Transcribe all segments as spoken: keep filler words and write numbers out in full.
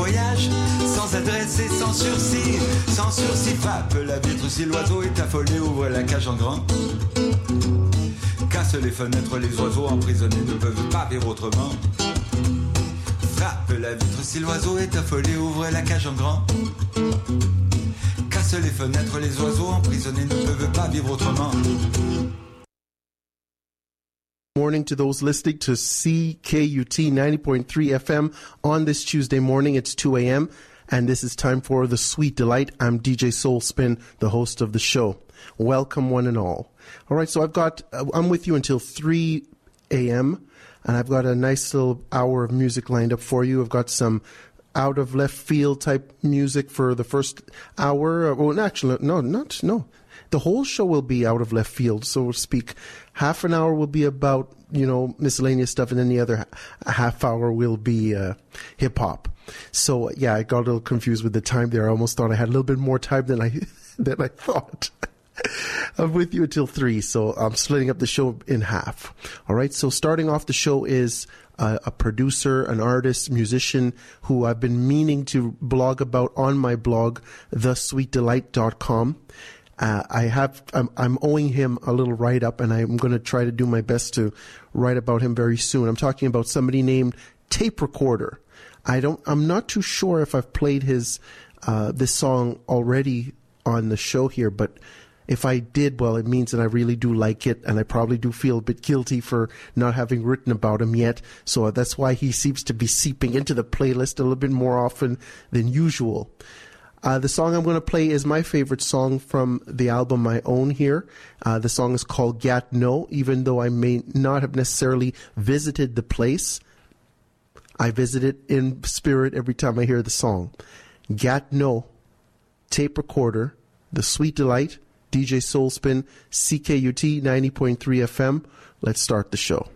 voyage, sans adresse et sans sursis. Sans sursis, frappe la vitre si l'oiseau est affolé, ouvre la cage en grand. Casse les fenêtres, les oiseaux emprisonnés ne peuvent pas vivre autrement. Frappe la vitre si l'oiseau est affolé, ouvre la cage en grand. Casse les fenêtres, les oiseaux emprisonnés ne peuvent pas vivre autrement. Morning to those listening to C K U T ninety point three F M on this Tuesday morning. It's two a.m. and this is time for The Sweet Delight. I'm D J Soul Spin, the host of the show. Welcome one and all. All right, so I've got, uh, I'm with you until three a.m. and I've got a nice little hour of music lined up for you. I've got some out of left field type music for the first hour. Well, actually, no, not, no. The whole show will be out of left field, so to speak. Half an hour will be about, you know, miscellaneous stuff, and then the other half hour will be uh, hip-hop. So, yeah, I got a little confused with the time there. I almost thought I had a little bit more time than I than I thought. I'm with you until three, so I'm splitting up the show in half. All right, so starting off the show is uh, a producer, an artist, musician who I've been meaning to blog about on my blog, the sweet delight dot com. Uh, I have, I'm, I'm owing him a little write-up, and I'm going to try to do my best to write about him very soon. I'm talking about somebody named Tape Recorder. I don't, I'm not too sure if I've played his, uh, this song already on the show here, but if I did, well, it means that I really do like it, and I probably do feel a bit guilty for not having written about him yet. So that's why he seems to be seeping into the playlist a little bit more often than usual. Uh, the song I'm going to play is my favorite song from the album I own here. Uh, the song is called Gatineau. Even though I may not have necessarily visited the place, I visit it in spirit every time I hear the song. Gatineau, Tape Recorder, The Sweet Delight, D J Soul Spin, C K U T ninety point three F M. Let's start the show.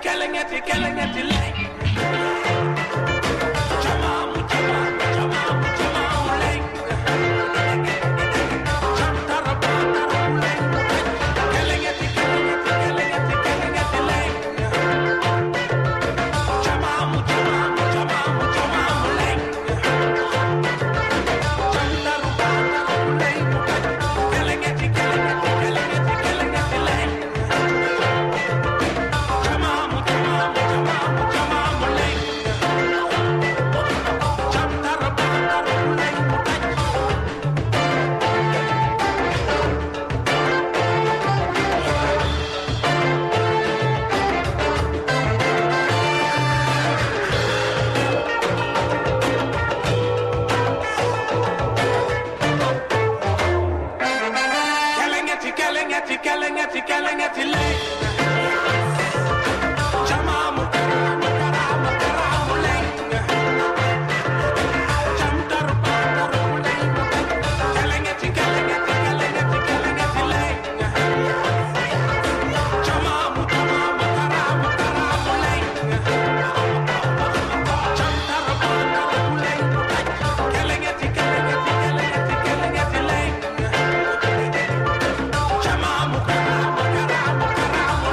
Chama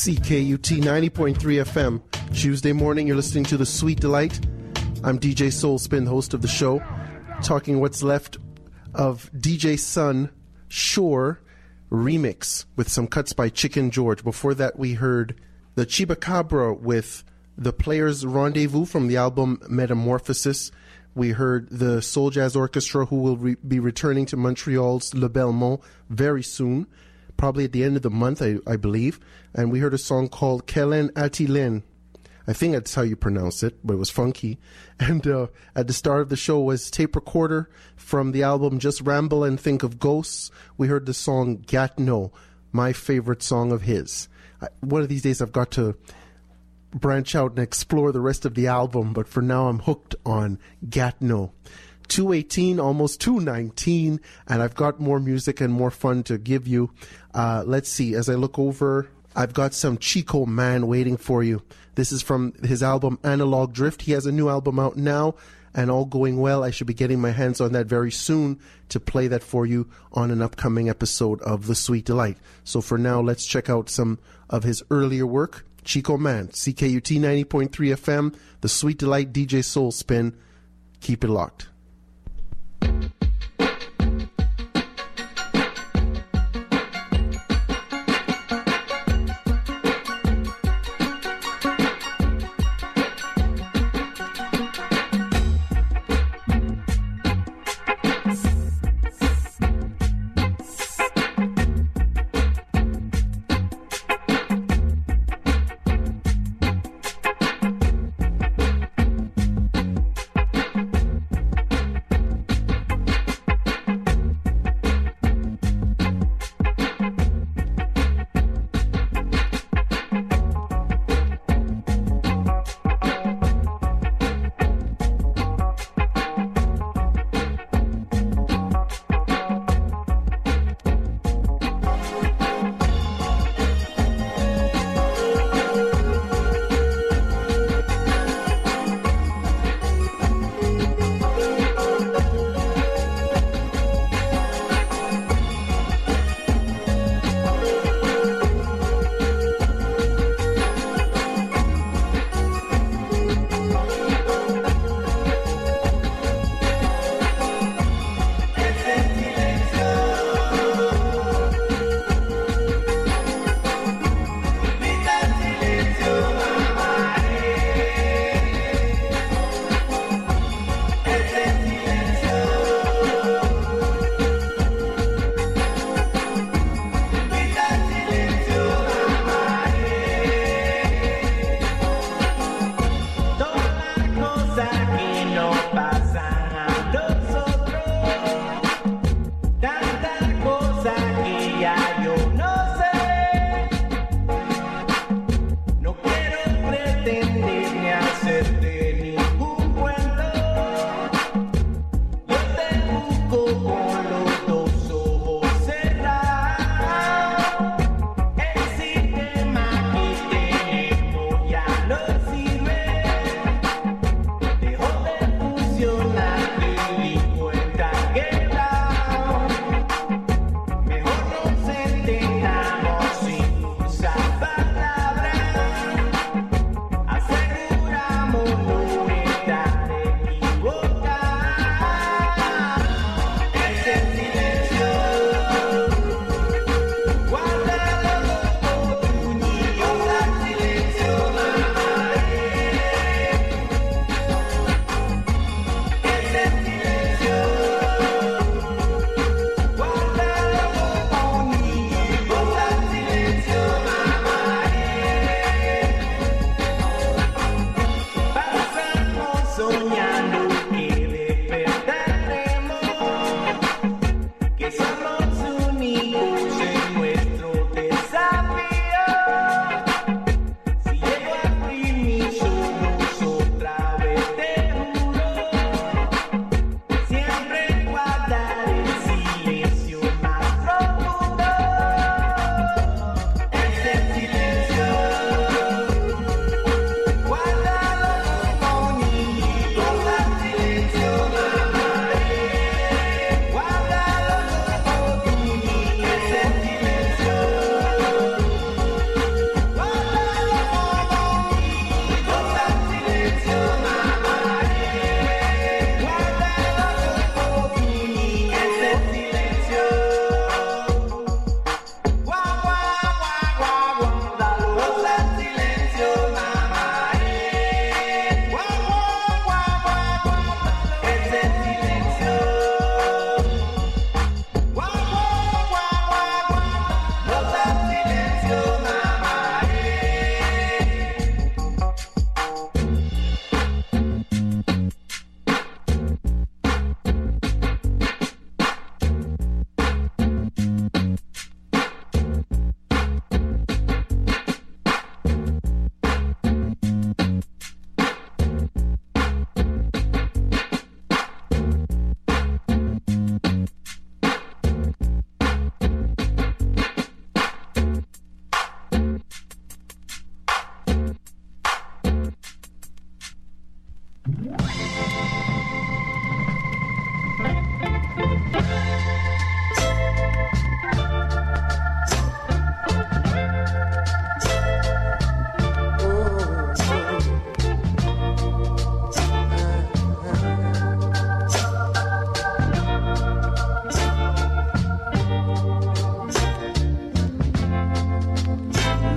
C K U T ninety point three F M. Tuesday morning, you're listening to The Sweet Delight. I'm D J Soul Spin, the host of the show, talking what's left of D J Sun Shore remix with some cuts by Chicken George. Before that, we heard the Chibacabra with The Players Rendezvous from the album Metamorphosis. We heard the Soul Jazz Orchestra, who will re- be returning to Montreal's Le Belmont very soon, probably at the end of the month, I, I believe. And we heard a song called Kellen Atilen. I think that's how you pronounce it, but it was funky. And uh, at the start of the show was Tape Recorder from the album Just Ramble and Think of Ghosts. We heard the song Gatineau, my favorite song of his. I, one of these days I've got to branch out and explore the rest of the album, but for now I'm hooked on Gatineau. two eighteen, almost two nineteen, and I've got more music and more fun to give you. Uh, let's see, as I look over, I've got some Chico Man waiting for you. This is from his album Analog Drift. He has a new album out now, and all going well, I should be getting my hands on that very soon to play that for you on an upcoming episode of The Sweet Delight. So for now, let's check out some of his earlier work. Chico Man, C K U T ninety point three F M, The Sweet Delight, D J Soul Spin. Keep it locked.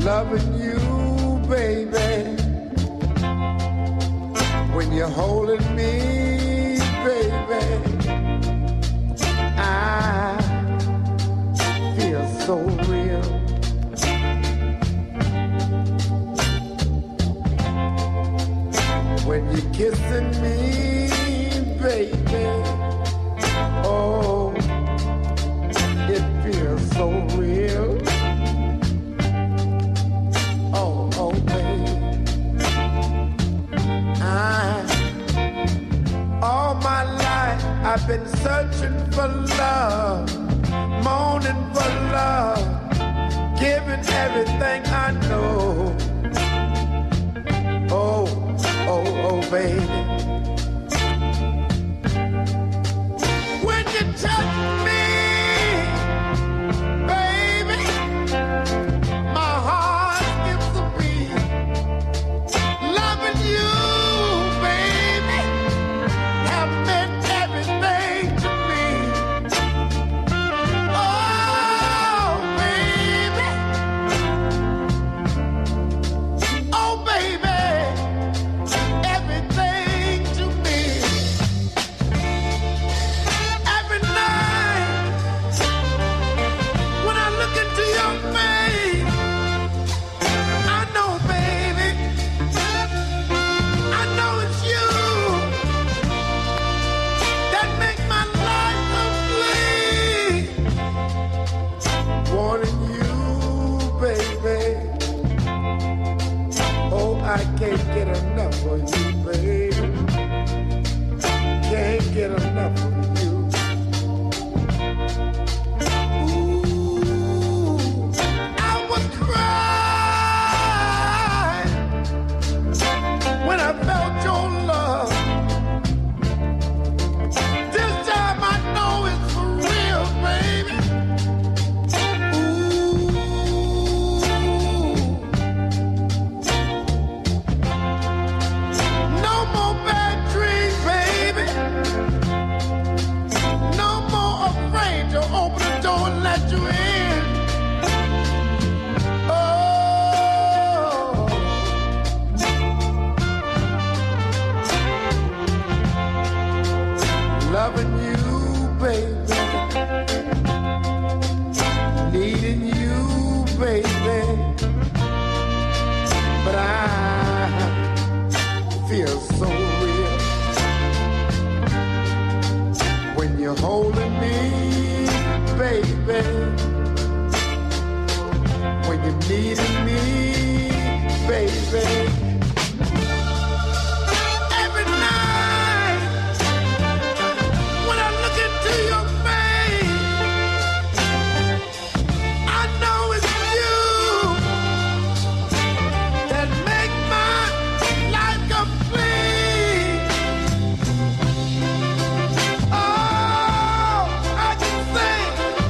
loving you, baby. When you're holding me, baby, I feel so real. When you're kissing me, baby, oh, it feels so real. Oh, oh, baby, I, all my life I've been searching for love, moaning for love, giving everything I know. Oh, oh, oh, baby. When you touch me, baby, my heart skips a beat. Loving you, baby, have meant everything to me. Oh, baby. Oh, baby. I can't get enough of you, baby. Can't get enough of you. Ooh, I was crying when I felt your love. This time I know it's for real, baby. Open the door and let you in. Oh, loving you, baby, needing you, baby, but I feel so real when you're holding me, baby, when you needed me, baby. Every night when I look into your face, I know it's you that make my life complete. Oh, I can sing.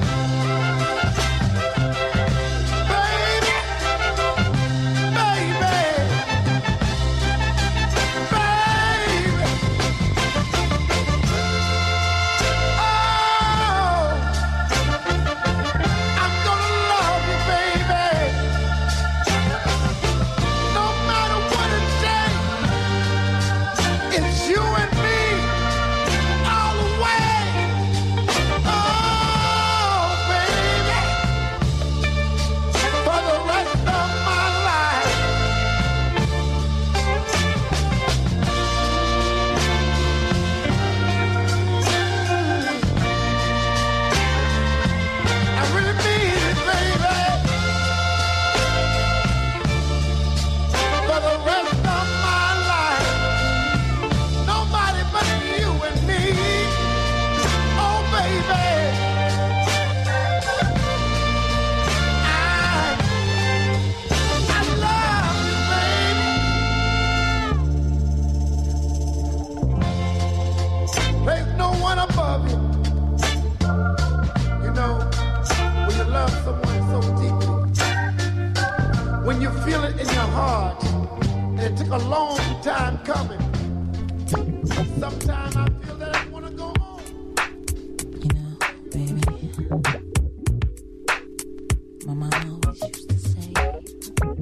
It took a long time coming. Sometimes I feel that I want to go home. You know, baby, my mom always used to say,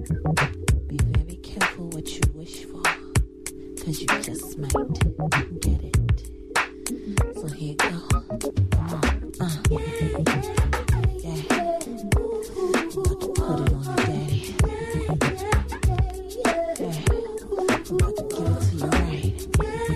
careful what you wish for, cause you just might get it. So here you go. Come on. Uh. Yeah. About to put it on you, daddy. Yeah. I'm about to give it to you right.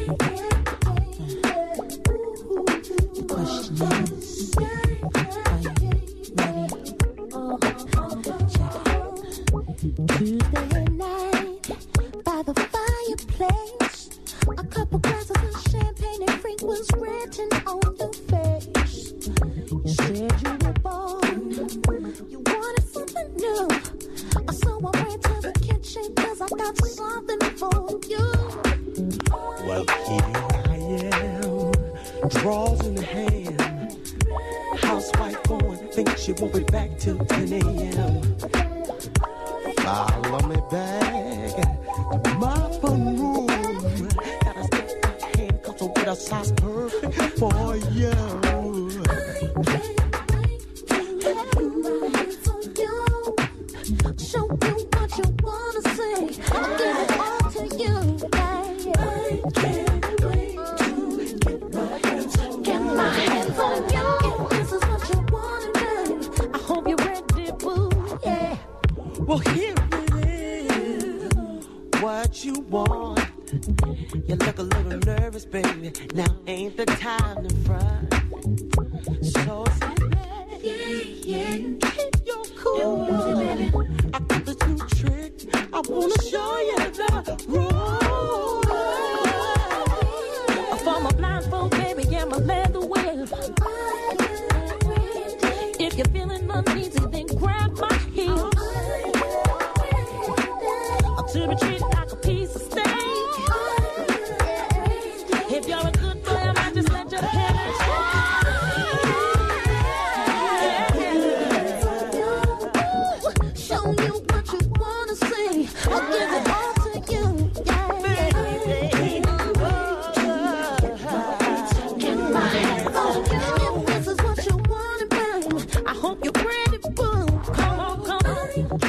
Uh. The question is, are you ready? Check it. Tuesday night by the fireplace, a couple glasses of champagne and Frank was written on your face. You said you were born, you wanted something new, so I went to the kitchen cause I got something for you. Well, here I am, drawers in hand, housewife going, think she won't be back till ten a.m. Follow me back to my fun room. Gotta stick my hand, cause I'll get a size perfect for you. I can't wait to have my hands on you. Show you what you wanna say. I'll give it all to you. I can't wait to get my hands on you. Get my hands on you. If this is what you wanna do, I hope you're ready, boo. Yeah. Well, here it is, what you want. You look a little nervous, baby. Now ain't the time to front. So sit back, yeah, yeah. Keep your cool. I got this new trick. I wanna show you the rules. For my blindfold, baby, and my leather whip. If you're feeling uneasy, then grab my heels. To be treated like a piece of steak. If you're a good boy, I might just let your head show you what you wanna see. I'll give it all to you. Get my hands on you. If this is what you wanna bring, I hope you're ready, boo. Come on, come on.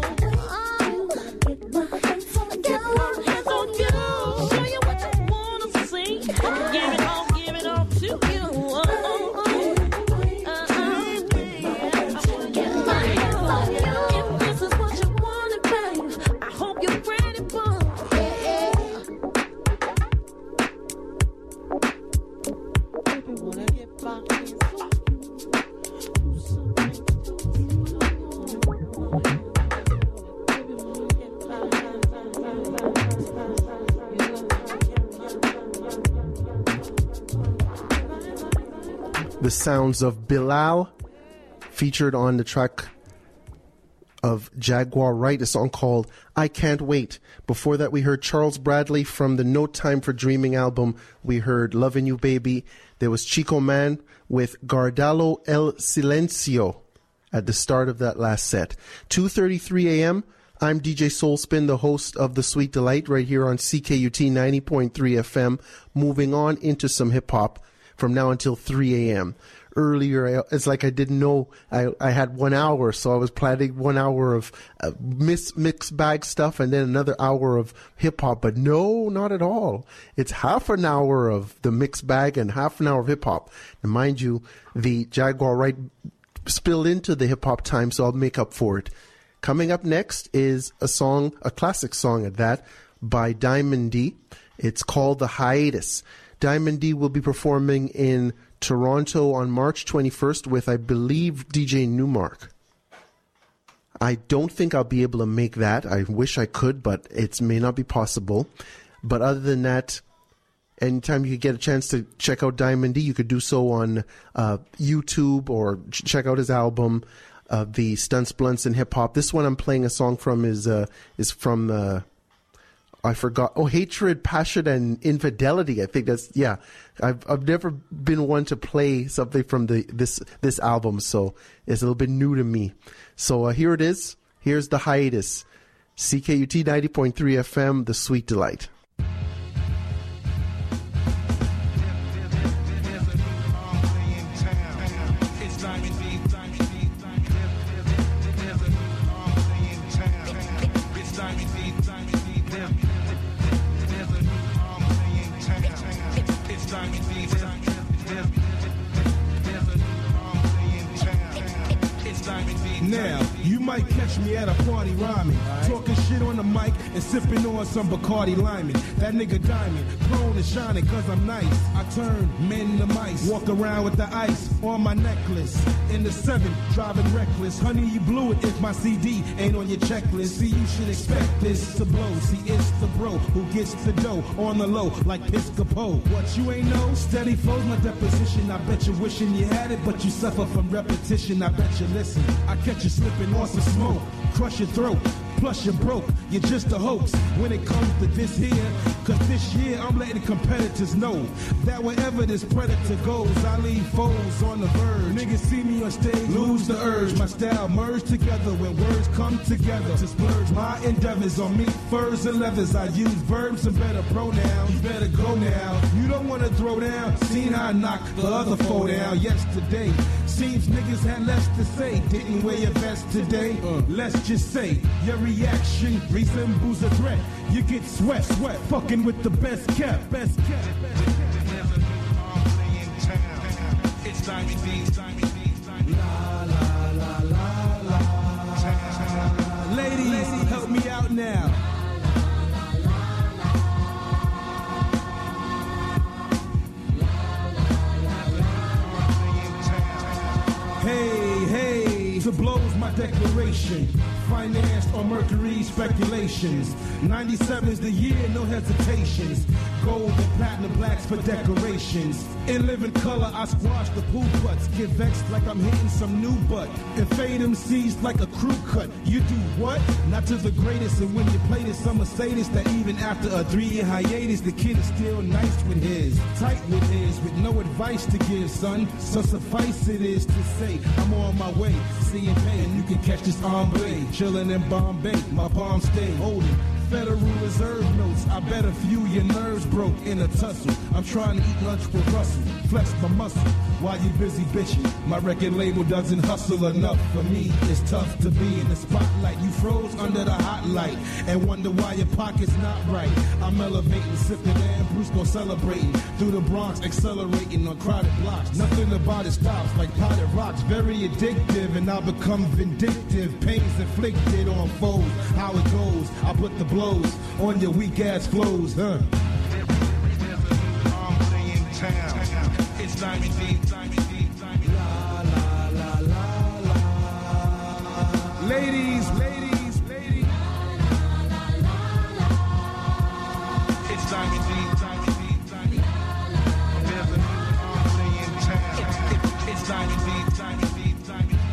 The sounds of Bilal, featured on the track of Jaguar Wright, a song called I Can't Wait. Before that, we heard Charles Bradley from the No Time for Dreaming album. We heard Lovin' You Baby. There was Chico Man with Gardalo El Silencio at the start of that last set. two thirty-three a.m. I'm D J Soulspin, the host of The Sweet Delight, right here on C K U T ninety point three F M. Moving on into some hip-hop from now until three a.m. Earlier, it's like I didn't know I, I had one hour, so I was planning one hour of uh, mix, mixed bag stuff and then another hour of hip-hop. But no, not at all. It's half an hour of the mixed bag and half an hour of hip-hop. And mind you, the Jaguar Wright spilled into the hip-hop time, so I'll make up for it. Coming up next is a song, a classic song at that, by Diamond D. It's called The Hiatus. Diamond D will be performing in Toronto on March twenty-first with, I believe, D J Newmark. I don't think I'll be able to make that. I wish I could, but it may not be possible. But other than that, anytime you get a chance to check out Diamond D, you could do so on uh, YouTube or ch- check out his album, uh, The Stunts, Blunts, and Hip Hop. This one I'm playing a song from is uh, is from... Uh, I forgot. Oh, Hatred, Passion, and Infidelity. I think that's, yeah. I've I've never been one to play something from the this this album, so it's a little bit new to me. So uh, here it is. Here's The Hiatus. C K U T ninety point three F M, The Sweet Delight. might catch me at a party rhyming, right. Talking shit on the mic and sipping on some Bacardi Lyman. That nigga diamond, prone to shining cause I'm nice. I turn men to mice, walk around with the ice on my necklace. In the seven, driving reckless. Honey, you blew it if my C D ain't on your checklist. See, you should expect this to blow. See, it's the bro who gets the dough on the low like Piscopo. What you ain't know? Steady flows my deposition. I bet you wishing you had it, but you suffer from repetition. I bet you listen. I catch you slipping on some smoke, crush your throat. Plus you're broke, you're just a hoax when it comes to this here. Cause this year I'm letting competitors know that wherever this predator goes, I leave foes on the verge. Niggas see me on stage, lose the urge. My style merge together when words come together to splurge my endeavors on me, furs and leathers. I use verbs and better pronouns. You better go now. You don't wanna throw down. Seen how I knocked the other foe down yesterday. Seems niggas had less to say. Didn't wear your vest today. Uh, let's just say your reaction resembles a threat. You get sweat, sweat, fucking with the best kept, best kept. It's Diamond D, Diamond D, la la la la la. Ladies, help me out now. Hey, hey, to blows my declaration. Financed on Mercury speculations. ninety-seven's the year, no hesitations. Gold and platinum blacks for decorations. In living color, I squash the pool putts. Get vexed like I'm hitting some new butt. And fade them C's like a crew cut. You do what? Not to the greatest. And when you play this, I'ma say this, that even after a three-year hiatus, the kid is still nice with his. Tight with his, with no advice to give, son. So suffice it is to say, I'm on my way. See and pay, and you can catch this ombre. Chillin' in Bombay, my palms stay holding Federal Reserve notes. I bet a few your nerves broke in a tussle. I'm trying to eat lunch with Russell, flex my muscle while you busy bitching. My record label doesn't hustle enough for me. It's tough to be in the spotlight. You froze under the hot light and wonder why your pocket's not right. I'm elevating, sipping, and Bruce gon' celebrating through the Bronx, accelerating on crowded blocks. Nothing about it stops like potted rocks. Very addictive, and I become vindictive. Pains inflicted on foes. How it goes, I put the blows on your weak ass flows, huh? It's Diamond D, Diamond D, Diamond D. La la la la la. Ladies, ladies, ladies. La la la la. It's Diamond D, Diamond D, Diamond D. There's a new army in town. It's Diamond D, Diamond D, Diamond D.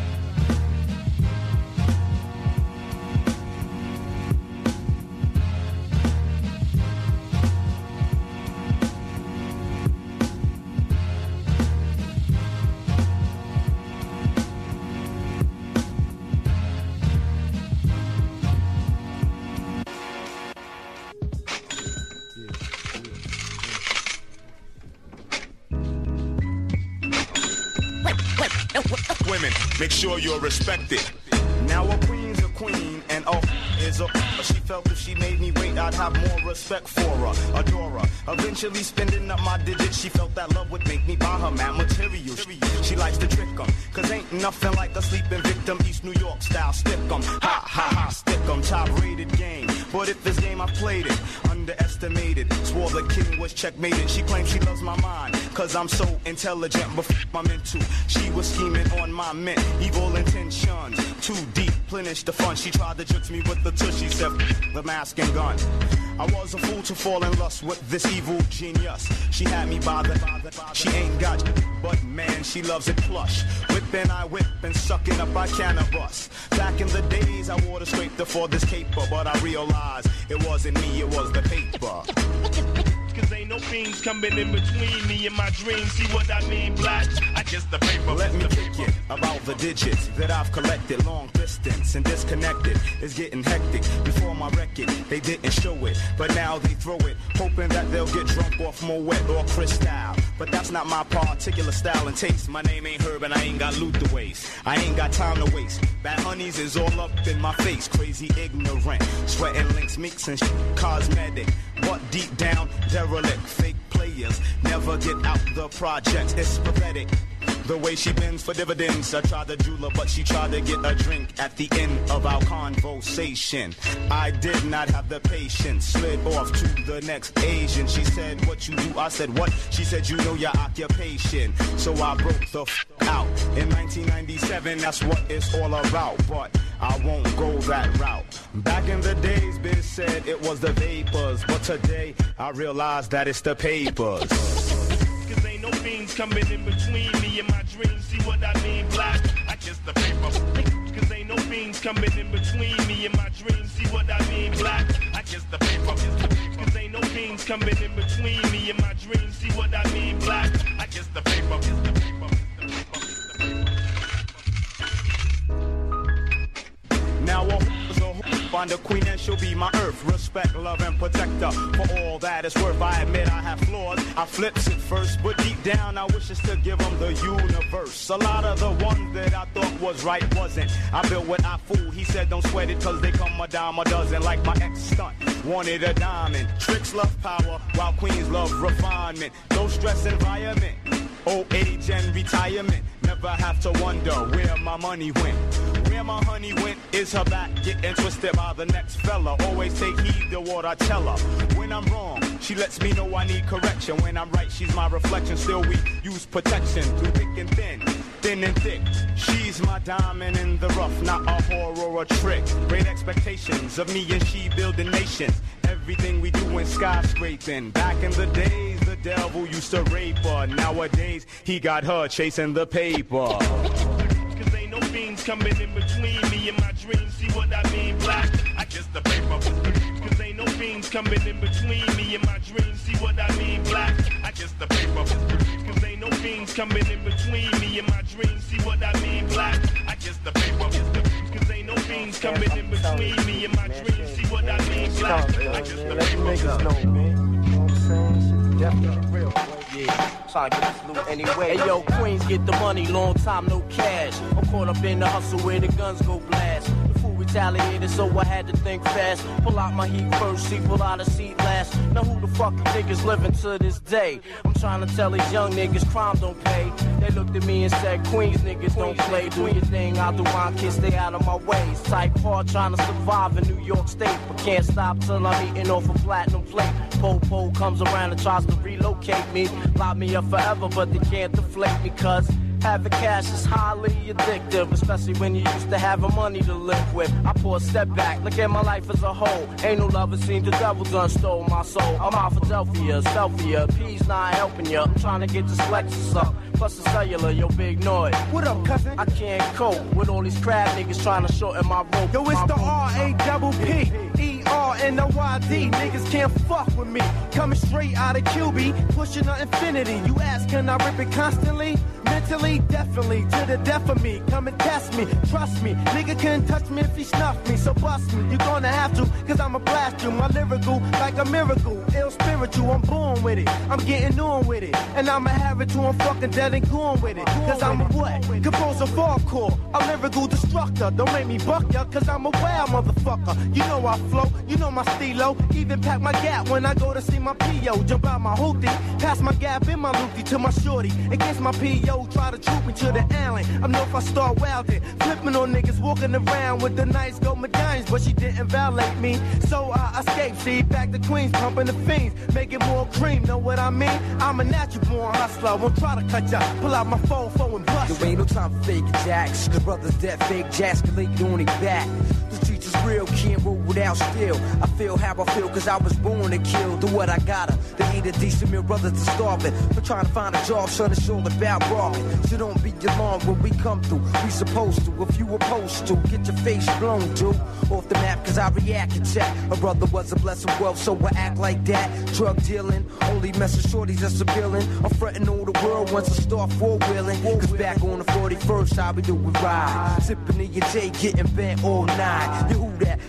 Women, make sure you're respected. Now a queen's a queen, and oh, is a. She felt if she made me wait, I'd have more respect for her, adore her. Eventually spending up my digits, she felt that love would make me buy her mad material. She likes to trick 'em, cause ain't nothing like a sleeping victim. East New York style, stick 'em, ha ha ha, stick 'em. Top rated game, but if this game I played it, underestimated. Swore the king was checkmated. She claims she loves my mind, cause I'm so intelligent. Before I'm into, she was scheming on my mint, evil intentions. Too deep, plenish the fun. She tried to judge me with the tush. She said, the mask and gun. I was a fool to fall in lust with this evil genius. She had me by the, by the, by the she ain't got, but man, she loves it plush. Whipping, I whip, and sucking up, I cannabis. Back in the days, I wore the scraper for this caper, but I realized it wasn't me, it was the paper. Cause ain't no fiends coming in between me and my dreams. See what I mean, black? I just the paper. Let me kick it about the digits that I've collected. Long distance and disconnected is getting hectic. Before my record, they didn't show it, but now they throw it, hoping that they'll get drunk off Moet or Cristal. But that's not my particular style and taste. My name ain't Herb and I ain't got loot to waste. I ain't got time to waste. Bad honeys is all up in my face. Crazy ignorant, sweating links, mix and sh- cosmetic. But deep down, derelict, fake players never get out the projects. It's pathetic. The way she bends for dividends, I tried to jeweler, but she tried to get a drink at the end of our conversation. I did not have the patience, slid off to the next Asian. She said, what you do? I said, what? She said, you know your occupation. So I broke the f out. In nineteen ninety-seven, that's what it's all about, but I won't go that route. Back in the days, Biz said it was the vapors, but today I realize that it's the papers. Cause ain't no fiends coming in between me and my dreams. See what I mean? Black, I kiss the paper. Cause ain't no fiends coming in between me and my dreams. See what I mean? Black, I kiss the paper. Cause ain't no fiends coming in between me and my dreams. See what I mean? Black, I kiss the paper. Now a who's a who, find a queen and she'll be my earth. Respect, love, and protect her for all that it's worth. I admit I have flaws, I flips it first, but deep down I wish it's to give them the universe. A lot of the ones that I thought was right wasn't. I built what I fool, he said don't sweat it cause they come a dime a dozen. Like my ex-stunt, wanted a diamond. Tricks love power, while queens love refinement. No stress environment, oh eighty gen retirement. Never have to wonder where my money went. Where my honey went is her back getting twisted by the next fella. Always take heed to what I tell her. When I'm wrong, she lets me know I need correction. When I'm right, she's my reflection. Still we use protection through thick and thin, thin and thick. She's my diamond in the rough, not a horror or a trick. Great expectations of me and she building nations. Everything we do in skyscraping. Back in the days, the devil used to rape her. Nowadays, he got her chasing the paper. Cause ain't no fiends coming in between me and my dreams. See what I mean? Black, I kiss the paper. Cause ain't no fiends coming in between me and my dreams. See what I mean? Black, I kiss the paper. Cause ain't no fiends coming in between me and my dreams. See what I mean? Black, I kiss the paper. Cause ain't no fiends coming in between me and my dreams. See what I mean? Black, I kiss the paper. Definitely real. Yeah, trying to get this loot anyway. Hey yo, Queens get the money, long time no cash. I'm caught up in the hustle where the guns go blast. The fool retaliated, so I had to think fast. Pull out my heat first, see, pull out a seat last. Now who the fuck you niggas living to this day? I'm trying to tell these young niggas crime don't pay. They looked at me and said, Queens niggas don't play. Do your thing, I'll do mine, kids stay out of my way. Type hard trying to survive in New York State, but can't stop till I'm eating off a platinum plate. Po-po comes around and tries to relocate me. Lock me up forever, but they can't deflate me, cause having cash is highly addictive, especially when you used to having money to live with. I pull a step back, look at my life as a whole. Ain't no love, it seems the devil done stole my soul. I'm out Philadelphia, selfie, P's not helping ya. I'm trying to get this Lexus up, plus the cellular, yo, big noise. What up, cousin? I can't cope with all these crab niggas trying to shorten my rope. Yo, it's the R A double P E R N O Y D. Niggas can't fuck with me. Coming straight out of Q B, pushing the infinity. You ask, can I rip it constantly? Mentally, definitely, to the death of me. Come and test me, trust me. Nigga couldn't touch me if he snuffed me, so bust me. You gonna have to, cause I'ma blast you. My lyrical, like a miracle, ill spiritual. I'm born with it, I'm getting on with it. And I'ma have it till I'm fucking dead and gone with it. Cause I'm a what? Composer hardcore, a lyrical destructor. Don't make me buck ya, cause I'm a wild motherfucker. You know I flow, you know my stilo. Even pack my gap when I go to see my P O. Jump out my hoopty, pass my gap in my loopty to my shorty. Against my P O, try to troop me to the alley. I know if I start wilding, flipping on niggas walking around with the nice gold medallions, but she didn't violate me, so I escaped. See, back to Queens, pumping the fiends, making more cream. Know what I mean? I'm a natural born hustler. Won't try to cut ya. Pull out my phone, phone and bust. There ain't no time for fake jacks, cause brothers that fake jacks can lay on their back. The streets is real, can't roll without steel. I feel how I feel, cause I was born to kill. Do what I gotta. They eat a decent meal, brothers to starving. For trying to find a job, son, it's all about brawling. So don't be alarmed when we come through. We supposed to, if you opposed to, get your face blown, dude. Off the map, cause I react and check. A brother was a blessing wealth, so I act like that. Drug dealing, only messing shorties that's appealing. I'm fretting all the world once I start four-wheeling. Cause back on the forty-first, how we do it ride. Sipping in your J, getting bent all night. You who that? Never seen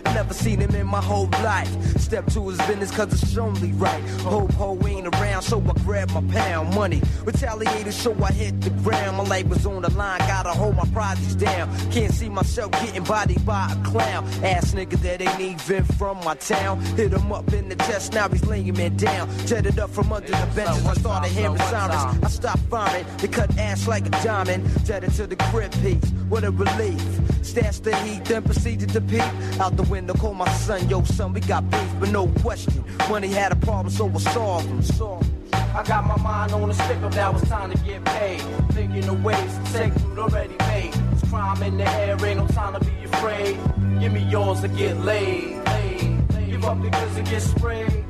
seen him in my whole life. Step to his business cause it's only right. Hope ho ain't around, so I grab my pound money. Retaliated, so I hit the ground. My life was on the line, gotta hold my projects down. Can't see myself getting bodied by a clown. Ass nigga that ain't even from my town. Hit him up in the chest, now he's laying me down. Jetted up from under the benches, I started hearing sirens. I stopped firing, they cut ass like a diamond. Jetted to the crib piece, what a relief. Stashed the heat, then proceeded to peep. Out the window, call my son, yo son, we got beef, but no question. Money had a problem, so we'll solve them. Solve them. I got my mind on a stick up, now it's time to get paid. Thinking of ways to take food already made. It's crime in the air, ain't no time to be afraid. Give me yours to get laid. laid, laid. Give up the goods and get sprayed.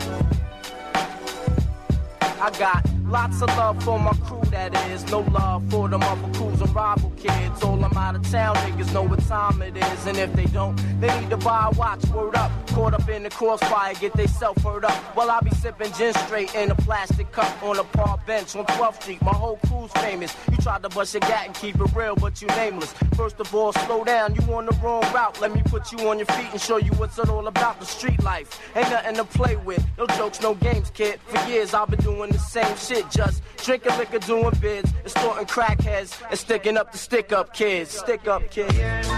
I got lots of love for my crew, that is. No love for them other crews and rival kids. All them out of town niggas know what time it is. And if they don't, they need to buy a watch, word up. Caught up in the crossfire, get they self hurt up. While I be sipping gin straight in a plastic cup on a park bench on twelfth street. My whole crew's famous. You tried to bust your gat and keep it real, but you nameless. First of all, slow down, you on the wrong route. Let me put you on your feet and show you what's it all about. The street life ain't nothing to play with. No jokes, no games, kid. For years I've been doing the same shit. Just drinking liquor, doing bids, extorting crackheads, and sticking up the stick up kids. Stick up kids.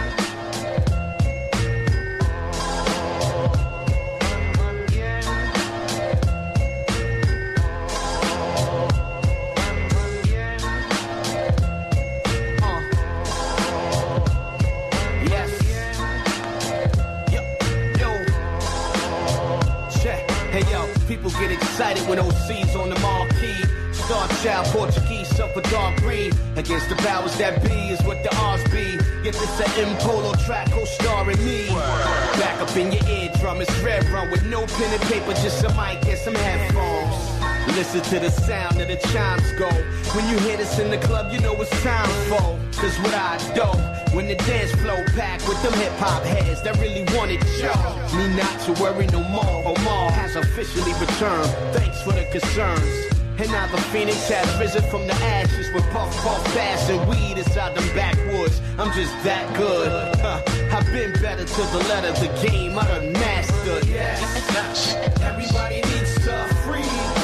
People get excited when O C's on the marquee. Star Child, Portuguese, suffer dark green. Against the powers that be is what the R's be. Get this a M-Polo track, co-starring me. Back up in your eardrum, it's Red Run with no pen and paper, just a mic and some headphones. Listen to the sound of the chimes go. When you hear this in the club, you know it's time for. Cause what I do, when the dance flow packed with them hip-hop heads that really want it, yo. Me not to worry no more. Omar has officially returned. Thanks for the concerns. And now the phoenix has risen from the ashes with puff, puff, bass and weed inside them backwoods. I'm just that good. Huh. I've been better to the letter. The game I done mastered. Yes. Everybody needs to freeze.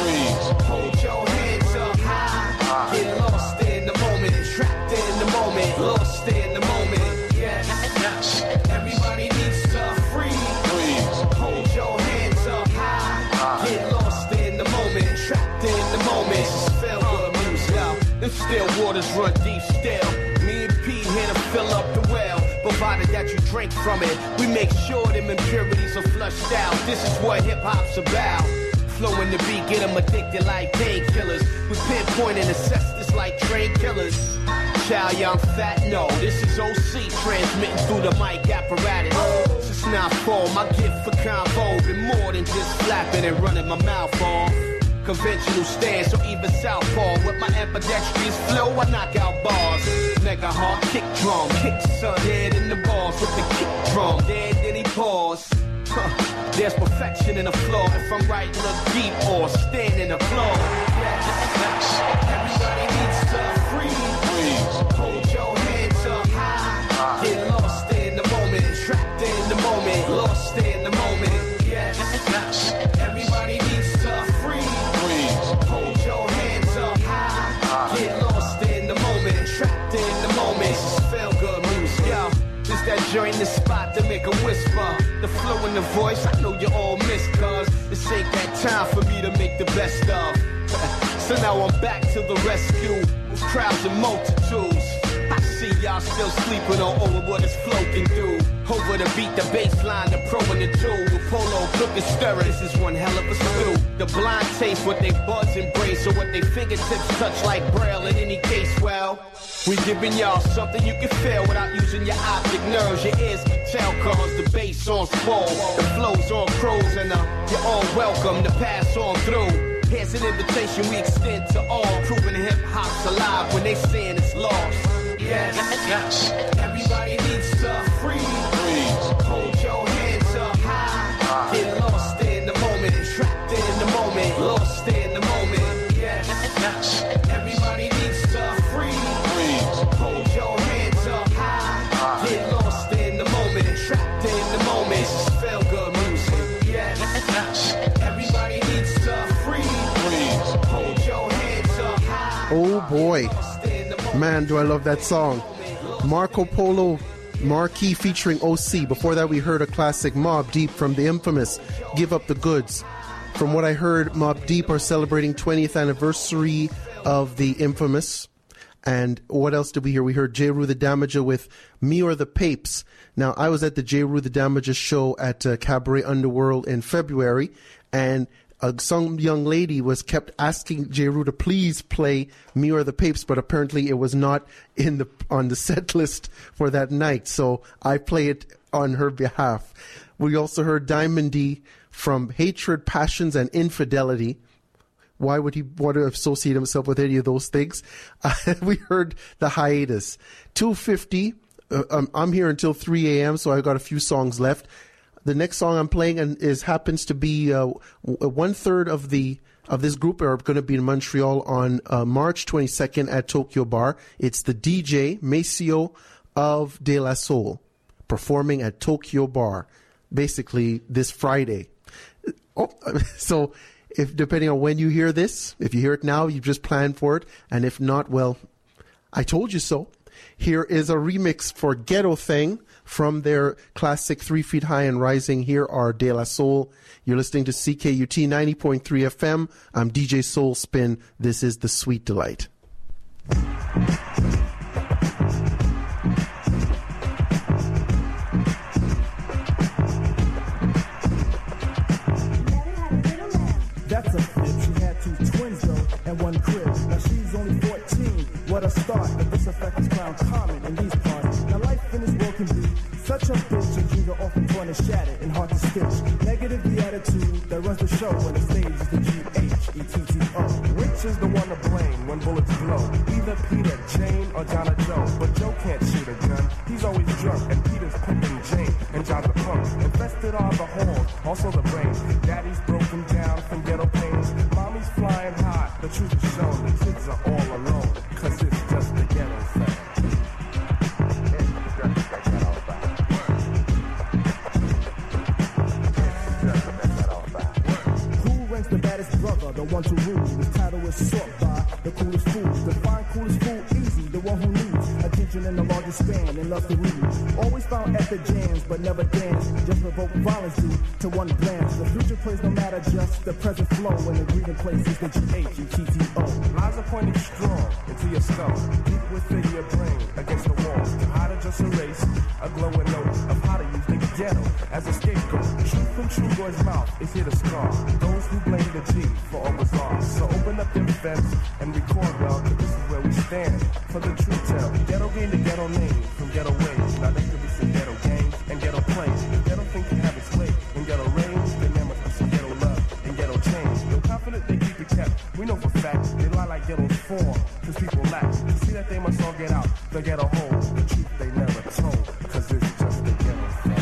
Hold your hands up high. Get lost in the moment. Trapped in the moment. Lost in the moment. Yes. Everybody needs to freeze. Hold your hands up high. Get lost in the moment. Trapped in the moment. This is feel good music. Them still waters run deep still. Me and P here to fill up the well. Provided that you drink from it, we make sure them impurities are flushed out. This is what hip-hop's about. Flow in the beat, get them addicted like painkillers. We pinpoint and assess this like train killers. Child, young fat, no. This is O C transmitting through the mic apparatus. Since nightfall, my gift for convo been more than just flapping and running my mouth off. Conventional stance, or even southpaw. With my ambidextrous flow, I knock out bars. Mega hard kick drum, kick son dead in the balls with the kick drum. Dead, then he pause. Huh. There's perfection in the floor. If I'm right, look deep or stand in the floor. Everybody needs to freeze. Hold your hands up high. Get lost in the moment. Trapped in the moment. Lost in the moment. Yes. Everybody needs to freeze. Hold your hands up high. Get lost in the moment. Trapped in the moment. This is feel good music. Yo, this that joint, the spot to make a whisper. The flow in the voice, I know you all miss, cuz this ain't that time for me to make the best of. So now I'm back to the rescue with crowds and multitudes. I see y'all still sleeping on over what this flow can do. Over the beat, the bass line, the pro and the two. With polo, cooking, stirring, this is one hell of a stew. The blind taste what they buds embrace, or what they fingertips touch like braille. In any case, well, we giving y'all something you can feel without using your optic nerves. Your ears can tell cause the bass on swole, the flows on crows, and uh, you're all welcome to pass on through. Here's an invitation we extend to all, proving hip-hop's alive when they saying it's lost. Yes, yes. Everybody needs to freeze. Hold your hands up high. Get lost in the moment. Trapped in the moment. Lost in the moment. Yes, yes. Everybody needs to freeze. Hold your hands up high. Get lost in the moment. Trapped in the moment. boy. Man, do I love that song. Marco Polo Marquee featuring O C. Before that, we heard a classic, Mobb Deep, from the infamous Give Up the Goods. From what I heard, Mobb Deep are celebrating twentieth anniversary of the infamous. And what else did we hear? We heard J. Rue the Damager with Me or the Papes. Now, I was at the J. Rue the Damager show at uh, Cabaret Underworld in February, and uh, some young lady was kept asking J. Rue to please play Me or the Papes, but apparently it was not in the on the set list for that night, so I play it on her behalf. We also heard Diamond D from Hatred, Passions, and Infidelity. Why would he want to associate himself with any of those things? Uh, we heard The Hiatus. two fifty. Uh, um, I'm here until three a.m., so I've got a few songs left. The next song I'm playing is happens to be uh, one third of the of this group are going to be in Montreal on uh, March twenty-second at Tokyo Bar. It's the D J Maceo of De La Soul performing at Tokyo Bar, basically this Friday. Oh, so. If depending on when you hear this, if you hear it now, you just plan for it. And if not, well, I told you so. Here is a remix for Ghetto Thing from their classic Three Feet High and Rising. Here are De La Soul. You're listening to C K U T ninety point three F M. I'm D J Soul Spin. This is The Sweet Delight. That's a flip. She had two twins though, and one crib. Now she's only fourteen. What a start! But this effect is found common in these parts. Now life in this world can be such a bitch, and Judah often torn and shattered and hard to stitch. Negative the attitude that runs the show when the stage is the G H E T T O. Which is the one to blame when bullets blow? Either Peter, Jane, or John or Joe. But Joe can't shoot a gun. He's always drunk, and Peter's pimping Jane, and John's a punk. Infested are the halls, also the brain. Daddy's broken down from ghetto pains. Mommy's flying high. The truth is shown. The kids are all alone, cause it's just the ghetto thing. The baddest brother, the one to rule. His title is sought by the coolest fool. Define coolest fool easy, the one who needs attention in the largest span and loves to read. Always found at the jams, but never dance. Just provoke violence due to one glance. The future plays no matter, just the present flow. And the breathing place is the G H E T T O. Lies are pointing strong into your skull, deep within your brain, against the wall. How to just erase a glowing note of how to use the ghetto as a scapegoat. Truth from True Boy's mouth is here to scar those who blame the G for all bizarre. So open up them fence and record well, cause this is where we stand for the true tale. Ghetto gained the ghetto name from ghetto ways. Now there could be some ghetto games and ghetto plays. If ghetto thing can have its way in ghetto range, then there must be some ghetto love and ghetto change. Though confident they keep it kept, we know for fact they lie like ghettos form, cause people lack to see that they must all get out the ghetto hole. The truth they never told, cause it's just the ghetto thing.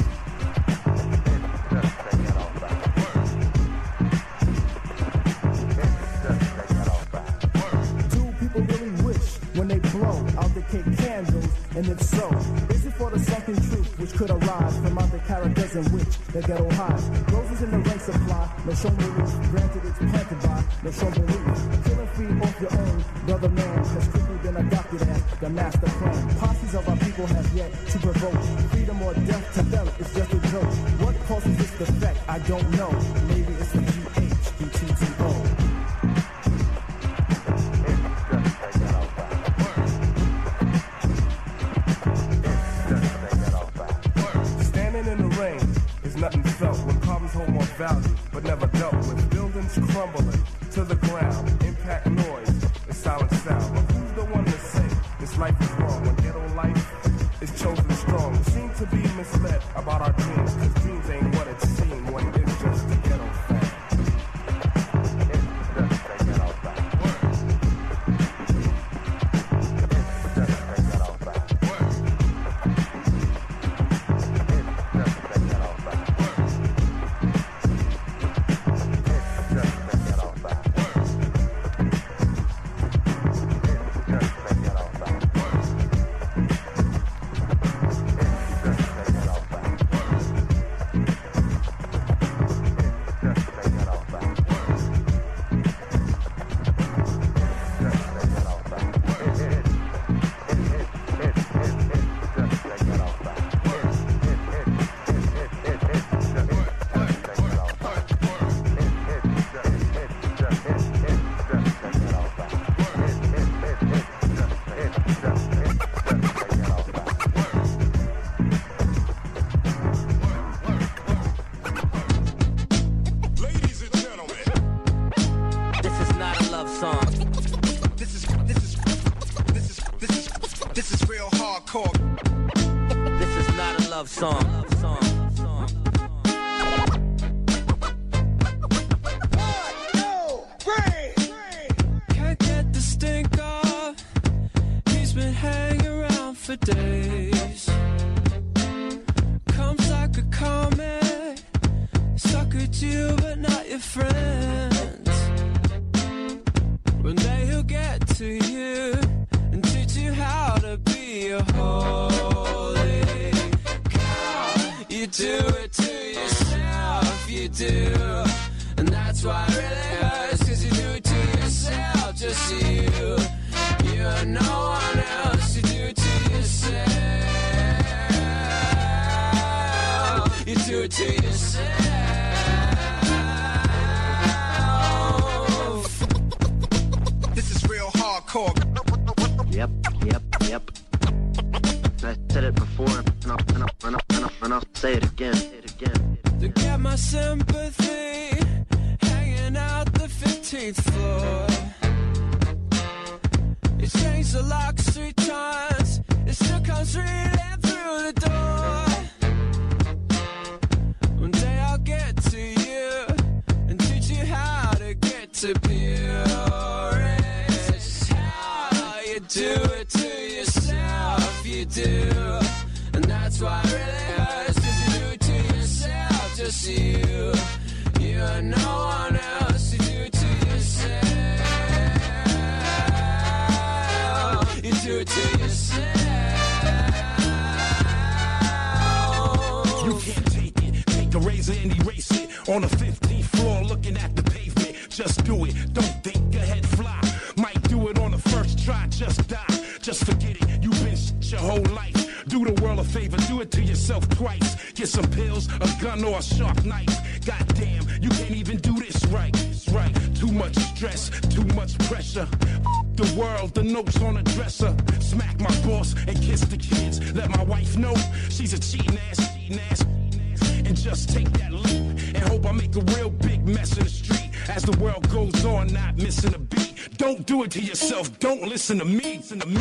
When they blow out the cake candles, and if so, is it for the sunken truth which could arise from out the characters in which the ghetto hides? Roses in the rank supply, no show relief, granted it's planted by, no show belief. Killing free off your own, brother man, has quickly been adopted as the master plan. Posses of our people have yet to provoke freedom or death to them, it's just a joke. What causes this defect? I don't know. Maybe it's the G H E T T O. Nothing felt when problems hold more value, but never dealt with. Buildings crumbling to the ground, impact noise, the silent sound. But who's the one to say this life is wrong when ghetto life is chosen strong? We seem to be misled about our dreams, cause dreams ain't what it seems when it's just a ghetto thing. love song. Love song. Can't get the stink off. He's been hanging around for days. Comes like a comet. Suck at you, but not your friends. One day he'll get to you and teach you how to be a holy cow. You do it to yourself, you do. And that's why it really hurts, cause you do it to yourself, just you. You and no one else, you do it to yourself. You do it to yourself. This is real hardcore. Yep, yep, yep. I said it before, and I'll, and I'll, and I'll, and I'll, and I'll say it again, say it again. To get my sympathy, hanging out the fifteenth floor. It changed the locks three times, it still comes reeling through the door. One day I'll get to you and teach you how to get to pure. It's how you do it to yourself, you do. And that's why it really hurts, cause you do it to yourself, just you. You and no one else, you do it to yourself. You do it to yourself. You can't take it. Take a razor and erase it. On the fifteenth floor, looking at the pavement. Just do it. Don't think ahead, fly. Might do it on the first try. Just die. Just forget it. You've been shit your whole life. Do the world a favor. Do it to yourself twice. Get some pills, a gun, or a sharp knife. Goddamn, you can't even do this right. It's right. Too much stress. Too much pressure. The world, the notes on the dresser. Smack my boss and kiss the kids. Let my wife know she's a cheating ass, cheating ass. And just take that leap and hope I make a real big mess in the street. As the world goes on, not missing a beat. Don't do it to yourself. Don't listen to me. Listen to me.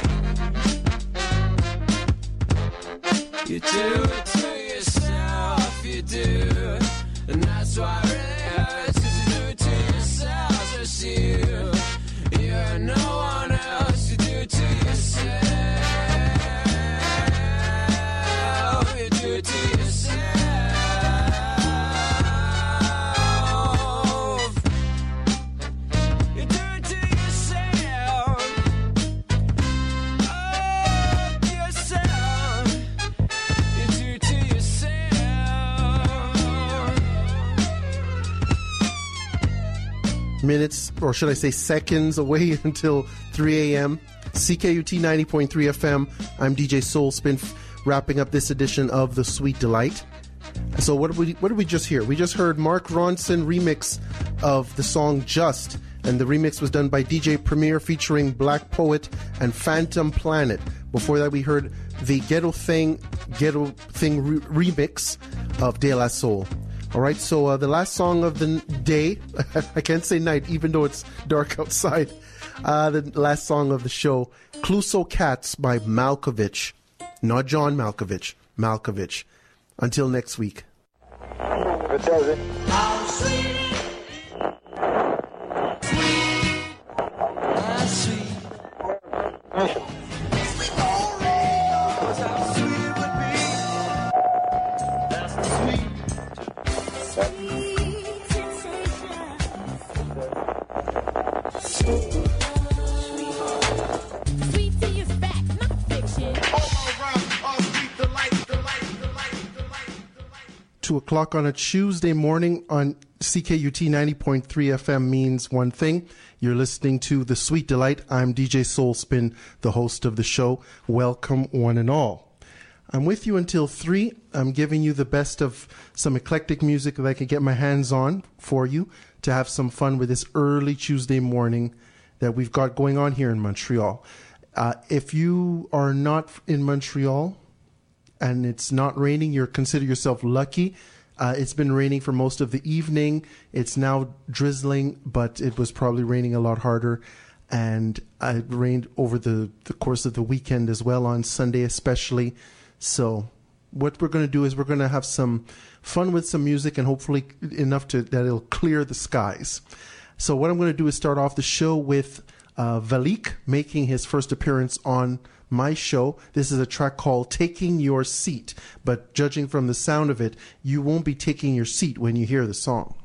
You do it to yourself, you do. And that's why it really hurts, cause you do it to yourself, just you. You and no one else, you do it to yourself. You do it to yourself. You do it to yourself. Oh, yourself. You do it to yourself. Minutes, or should I say seconds away until three a.m. C K U T ninety point three F M. I'm D J Soul Spin, wrapping up this edition of The Sweet Delight. So what did we what did we just hear? We just heard Mark Ronson remix of the song Just, and the remix was done by D J Premier featuring Black Poet and Phantom Planet. Before that, we heard the Ghetto Thing Ghetto Thing re- remix of De La Soul. All right, so uh, the last song of the day, I can't say night, even though it's dark outside. Uh, the last song of the show, Cluso Cats by Malkovich. Not John Malkovich, Malkovich. Until next week. It does it. How sweet, sweet, how sweet. Sweet Oreo, how sweet it would be. That's the sweet. Sweet tea is back, not fiction. Two o'clock on a Tuesday morning on C K U T ninety point three F M means one thing. You're listening to The Sweet Delight. I'm D J Soul Spin, the host of the show. Welcome, one and all. I'm with you until three. I'm giving you the best of some eclectic music that I can get my hands on for you to have some fun with this early Tuesday morning that we've got going on here in Montreal. Uh, if you are not in Montreal and it's not raining, you consider yourself lucky. Uh, it's been raining for most of the evening. It's now drizzling, but it was probably raining a lot harder. And uh, it rained over the, the course of the weekend as well, on Sunday especially. So what we're going to do is we're going to have some fun with some music, and hopefully enough to that it'll clear the skies. So what I'm going to do is start off the show with uh, Valik making his first appearance on my show. This is a track called Taking Your Seat, but judging from the sound of it, you won't be taking your seat when you hear the song.